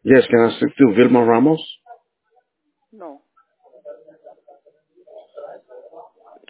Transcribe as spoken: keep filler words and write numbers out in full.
Yes, can I speak to Vilma Ramos? No.